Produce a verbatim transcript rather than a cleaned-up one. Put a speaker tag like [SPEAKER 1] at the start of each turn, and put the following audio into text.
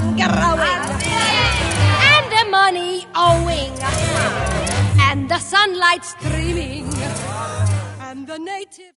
[SPEAKER 1] growing, and the money owing, and the sunlight streaming, and the native